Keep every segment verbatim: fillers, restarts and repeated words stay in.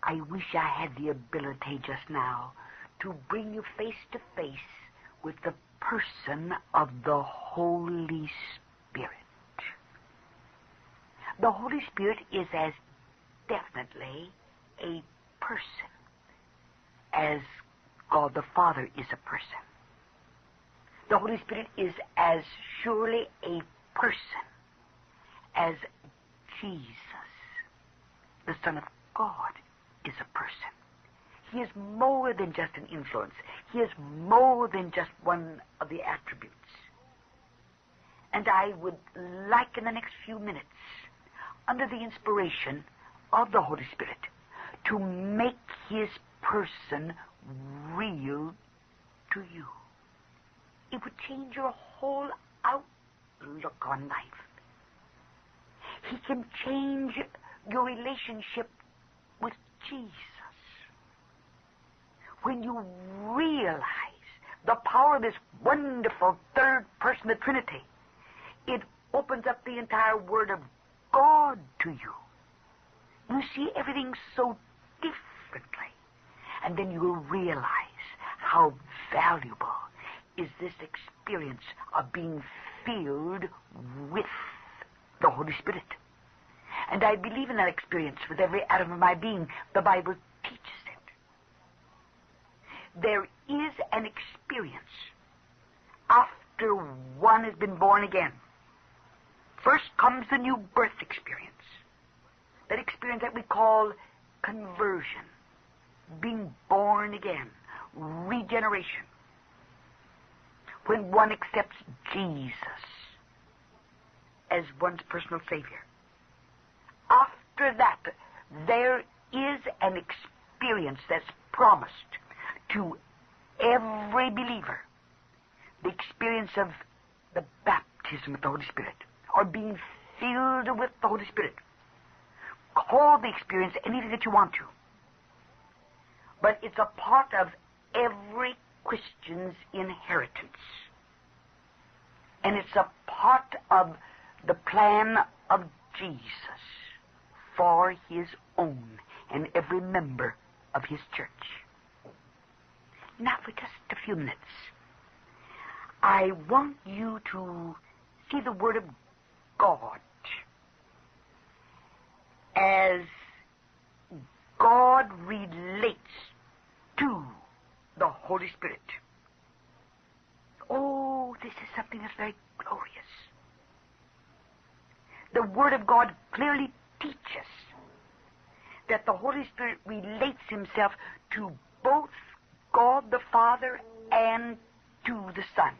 I wish I had the ability just now to bring you face to face with the person of the Holy Spirit. The Holy Spirit is as definitely a person as God the Father is a person. The Holy Spirit is as surely a person as Jesus, the Son of God, is a person. He is more than just an influence. He is more than just one of the attributes. And I would like in the next few minutes, under the inspiration of the Holy Spirit, to make his person real to you. It would change your whole outlook on life. He can change your relationship with Jesus. When you realize the power of this wonderful third person of the Trinity, it opens up the entire Word of God to you. You see everything so differently. And then you will realize how valuable is this experience of being filled with the Holy Spirit. And I believe in that experience with every atom of my being. The Bible teaches it. There is an experience after one has been born again. First comes the new birth experience. That experience that we call conversion, being born again, regeneration. When one accepts Jesus as one's personal Savior. After that, there is an experience that's promised to every believer. The experience of the baptism of the Holy Spirit, or being filled with the Holy Spirit. Call the experience anything that you want to. But it's a part of every Christian's inheritance. And it's a part of the plan of Jesus for his own and every member of his church. Now, for just a few minutes, I want you to see the Word of God as God relates to the Holy Spirit. Oh, this is something that's very glorious. The Word of God clearly teaches that the Holy Spirit relates himself to both God the Father and to the Son.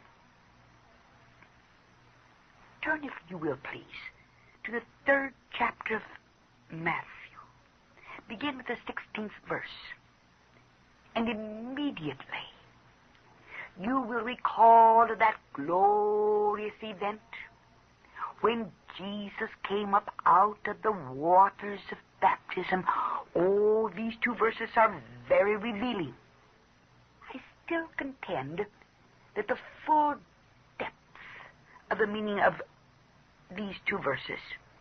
Turn, if you will, please, to the third chapter of Matthew. Begin with the sixteenth verse. And immediately you will recall that glorious event when Jesus came up out of the waters of baptism. Oh, these two verses are very revealing. I still contend that the full depth of the meaning of these two verses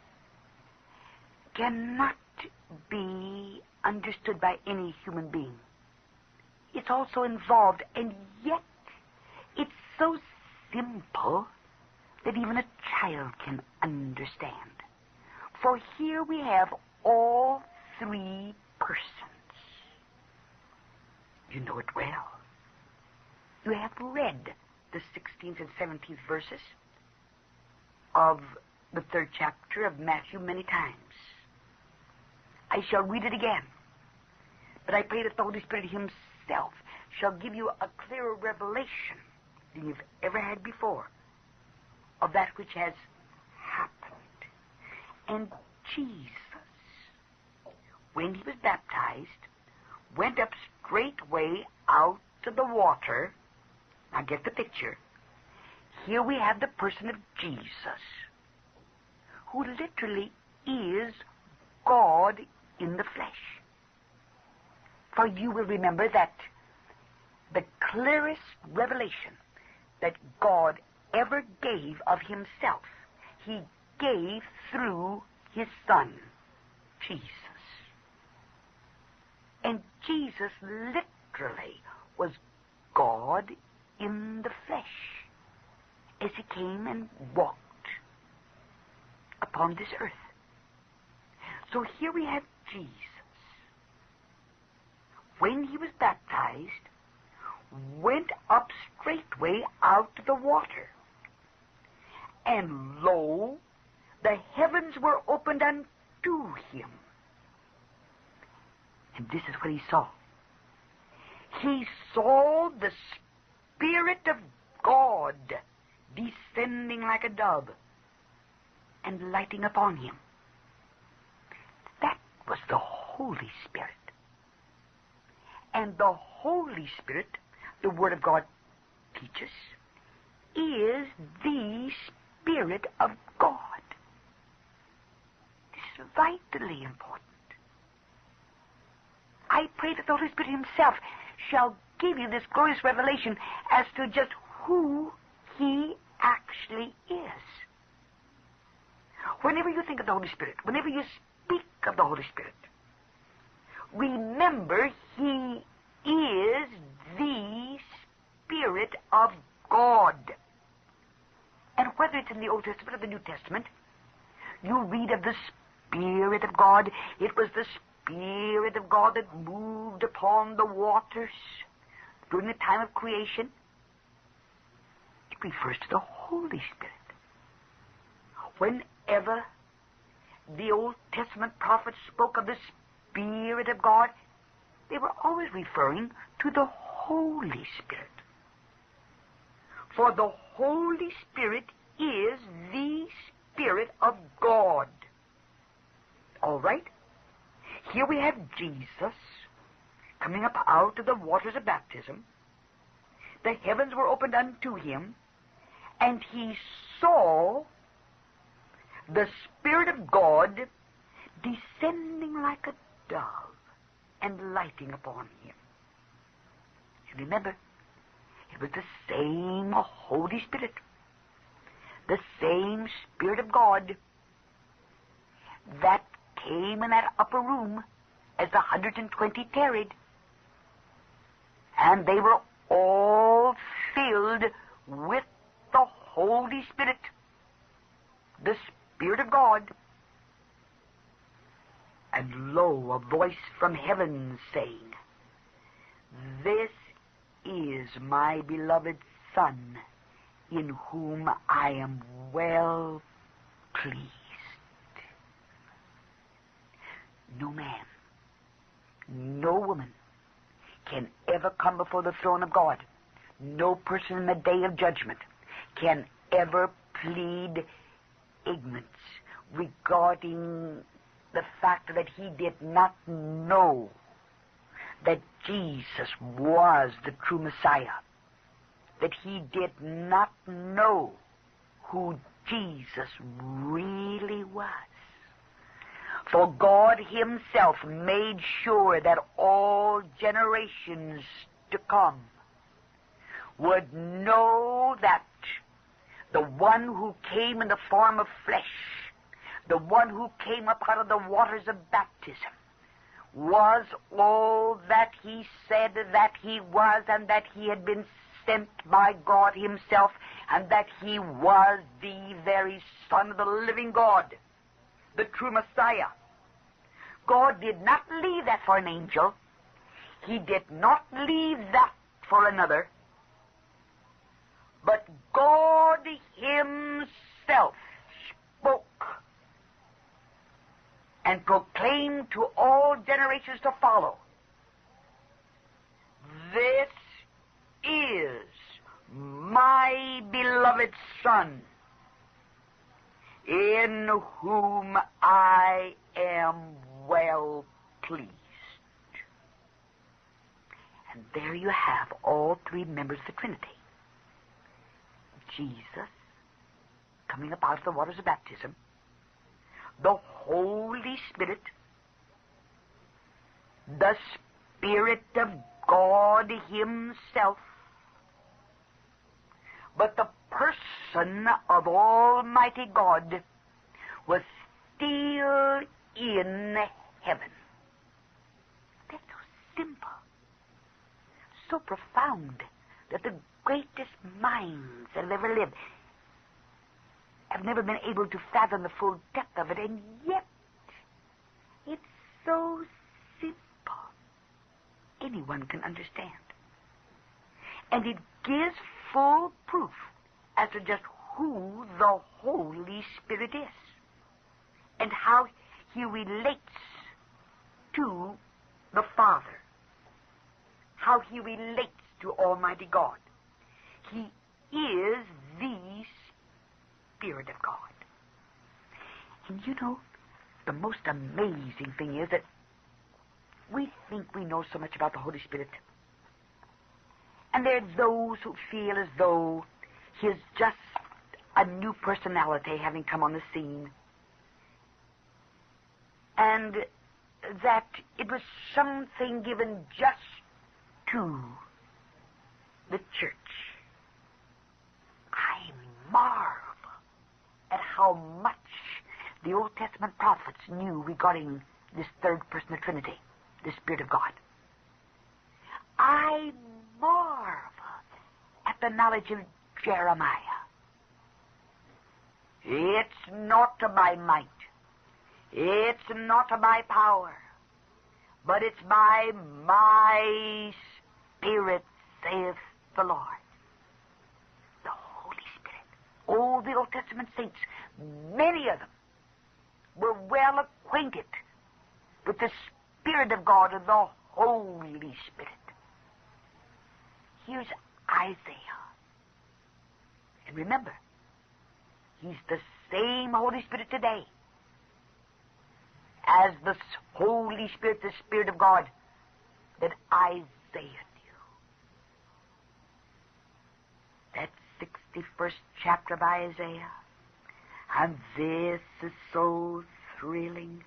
cannot be understood by any human being. It's also involved, and yet it's so simple that even a child can understand. For here we have all three persons. You know it well. You have read the sixteenth and seventeenth verses of the third chapter of Matthew many times. I shall read it again, but I pray that the Holy Spirit himself shall give you a clearer revelation than you've ever had before of that which has happened. And Jesus, when he was baptized, went up straightway out of the water. Now get the picture. Here we have the person of Jesus, who literally is God in the flesh. For you will remember that the clearest revelation that God ever gave of himself, he gave through his Son, Jesus. Jesus literally was God in the flesh as he came and walked upon this earth. So here we have Jesus. When he was baptized, went up straightway out of the water. And lo, the heavens were opened unto him. And this is what he saw. He saw the Spirit of God descending like a dove and lighting upon him. That was the Holy Spirit. And the Holy Spirit, the Word of God teaches, is the Spirit of God. This is vitally important. I pray that the Holy Spirit himself shall give you this glorious revelation as to just who he actually is. Whenever you think of the Holy Spirit, whenever you speak of the Holy Spirit, remember he is the Spirit of God. And whether it's in the Old Testament or the New Testament, you read of the Spirit of God. It was the Spirit of God that moved upon the waters during the time of creation. It refers to the Holy Spirit. Whenever the Old Testament prophets spoke of the Spirit of God, they were always referring to the Holy Spirit. For the Holy Spirit is the Spirit of God. All right? Here we have Jesus coming up out of the waters of baptism. The heavens were opened unto him, and he saw the Spirit of God descending like a dove and lighting upon him. And remember, it was the same Holy Spirit, the same Spirit of God that came in that upper room as the hundred and twenty tarried. And they were all filled with the Holy Spirit, the Spirit of God. And lo, a voice from heaven saying, "This is my beloved Son, in whom I am well pleased." No man, no woman can ever come before the throne of God. No person in the day of judgment can ever plead ignorance regarding the fact that he did not know that Jesus was the true Messiah, that he did not know who Jesus really was. For God himself made sure that all generations to come would know that the one who came in the form of flesh, the one who came up out of the waters of baptism, was all that he said that he was, and that he had been sent by God himself, and that he was the very Son of the living God, the true Messiah. God did not leave that for an angel. He did not leave that for another. But God himself spoke and proclaimed to all generations to follow, "This is my beloved Son, in whom I am well pleased." And there you have all three members of the Trinity. Jesus, coming up out of the waters of baptism, the Holy Spirit, the Spirit of God himself, but the person of Almighty God was still in heaven. That's so simple. profound that the greatest minds that have ever lived have never been able to fathom the full depth of it, and yet it's so simple. Anyone can understand. And it gives full proof as to just who the Holy Spirit is and how he relates to the Father, how he relates to Almighty God. He is the Spirit of God. And you know, the most amazing thing is that we think we know so much about the Holy Spirit. And there are those who feel as though he is just a new personality having come on the scene. And that it was something given just to the church. I marvel at how much the Old Testament prophets knew regarding this third person of the Trinity, the Spirit of God. I marvel at the knowledge of Jeremiah. It's not by might, it's not by power, but it's by my Spirit, saith the Lord. The Holy Spirit. All the Old Testament saints, many of them, were well acquainted with the Spirit of God and the Holy Spirit. Here's Isaiah. And remember, he's the same Holy Spirit today as the Holy Spirit, the Spirit of God, that Isaiah knew. That sixty-first chapter of Isaiah. And this is so thrilling.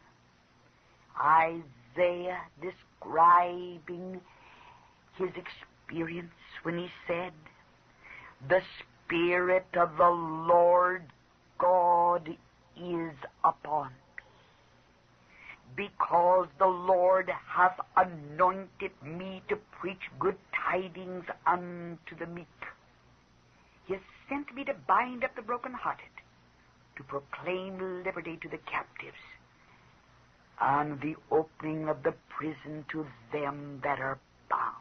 Isaiah describing his experience when he said, "The Spirit of the Lord God is upon me, because the Lord hath anointed me to preach good tidings unto the meek. He has sent me to bind up the brokenhearted, to proclaim liberty to the captives, and the opening of the prison to them that are bound."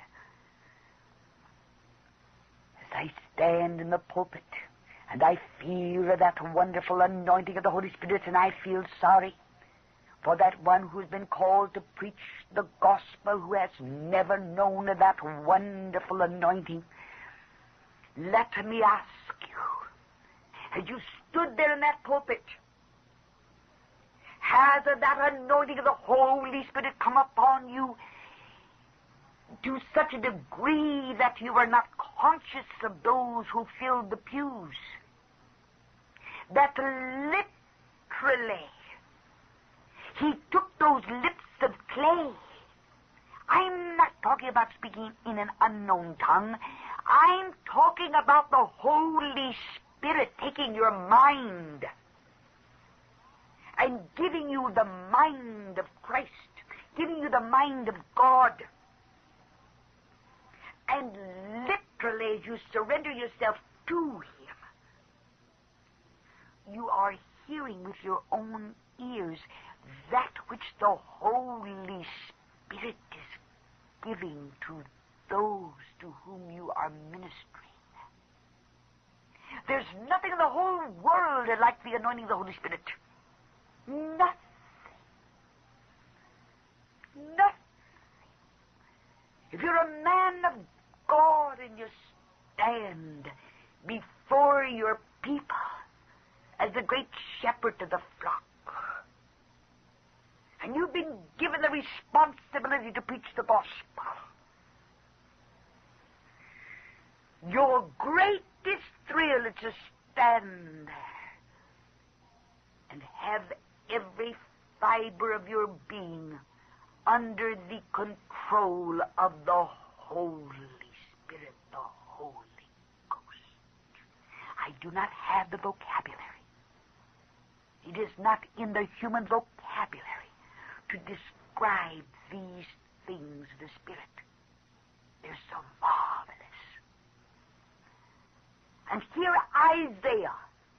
As I stand in the pulpit and I feel that wonderful anointing of the Holy Spirit, and I feel sorry for that one who's been called to preach the gospel who has never known that wonderful anointing. Let me ask you, as you stood there in that pulpit, has that anointing of the Holy Spirit come upon you to such a degree that you are not conscious of those who filled the pews? That literally he took those lips of clay. I'm not talking about speaking in an unknown tongue. I'm talking about the Holy Spirit taking your mind and giving you the mind of Christ, giving you the mind of God. And literally, as you surrender yourself to Him, you are hearing with your own ears that which the Holy Spirit is giving to those to whom you are ministering. There's nothing in the whole world like the anointing of the Holy Spirit. Nothing. Nothing. If you're a man of God and you stand before your people as the great shepherd of the flock, and you've been given the responsibility to preach the gospel, your greatest thrill is to stand there and have every fiber of your being under the control of the Holy Spirit, the Holy Ghost. I do not have the vocabulary. It is not in the human vocabulary to describe these things of the Spirit. They're so marvelous. And here Isaiah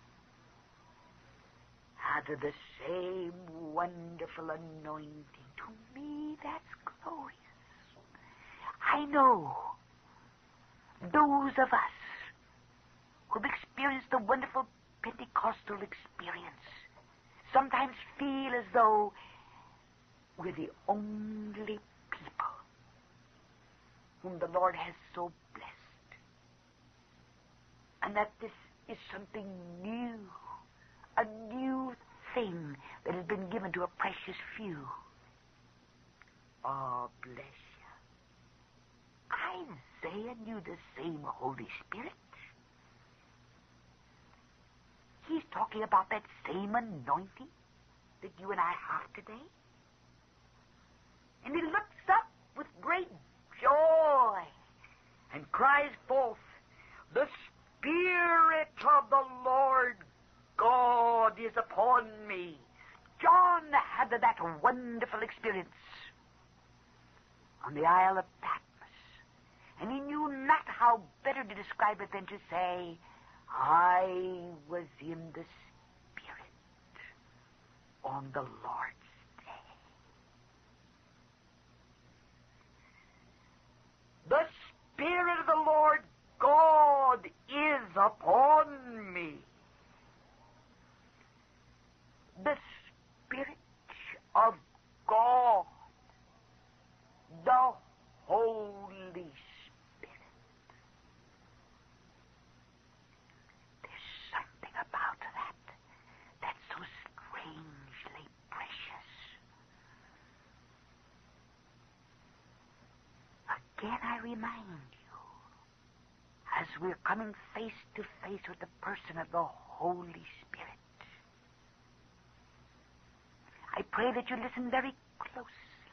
had the same wonderful anointing. To me, that's glorious. I know those of us who've experienced the wonderful Pentecostal experience sometimes feel as though we're the only people whom the Lord has so blessed, and that this is something new, a new thing that has been given to a precious few. Oh, bless you. Isaiah knew the same Holy Spirit. He's talking about that same anointing that you and I have today. And he looks up with great joy and cries forth, "The Spirit of the Lord God is upon me." John had that wonderful experience on the Isle of Patmos, and he knew not how better to describe it than to say, "I was in the Spirit on the Lord's day." The Spirit of the Lord God is upon me. The Spirit of God, the Holy Spirit. There's something about that that's so strangely precious. Again, I remind you, as we're coming face to face with the person of the Holy Spirit, I pray that you listen very closely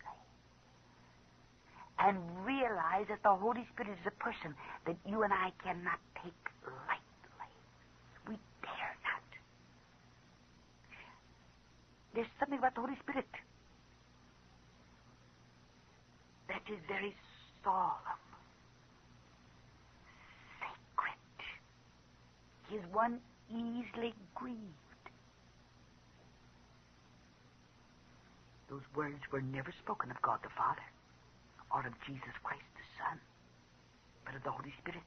and realize that the Holy Spirit is a person that you and I cannot take lightly. We dare not. There's something about the Holy Spirit that is very solemn, sacred. He is one easily grieved. Those words were never spoken of God the Father or of Jesus Christ the Son, but of the Holy Spirit.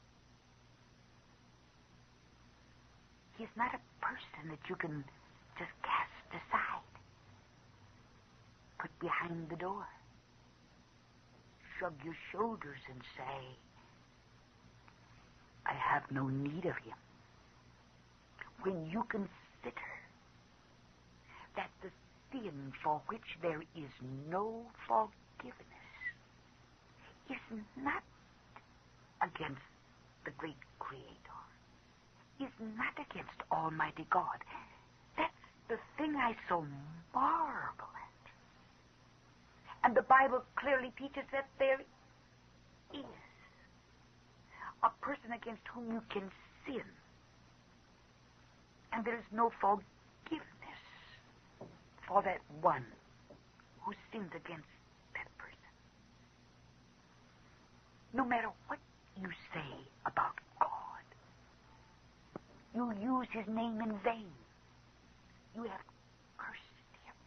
He is not a person that you can just cast aside, put behind the door, shrug your shoulders and say, "I have no need of him." When you consider that the sin for which there is no forgiveness is not against the great Creator, is not against Almighty God. That's the thing I so marvel at. And the Bible clearly teaches that there is a person against whom you can sin, and there is no forgiveness for that one who sins against that person. No matter what you say about God, you use his name in vain. You have cursed him.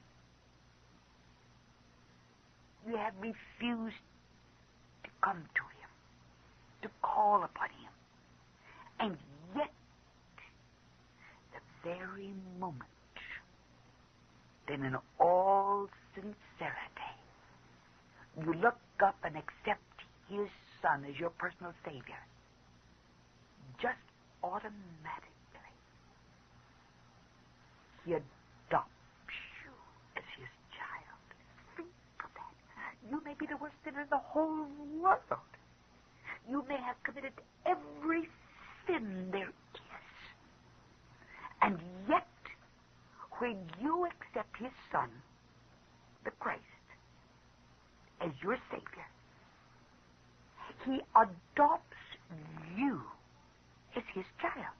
You have refused to come to him, to call upon him. And yet, the very moment then in all sincerity, you look up and accept his Son as your personal Savior, just automatically, he adopts you as his child. Think of that. You may be the worst sinner in the whole world. You may have committed every sin there is. And yet, when you accept his Son, the Christ, as your Savior, he adopts you as his child.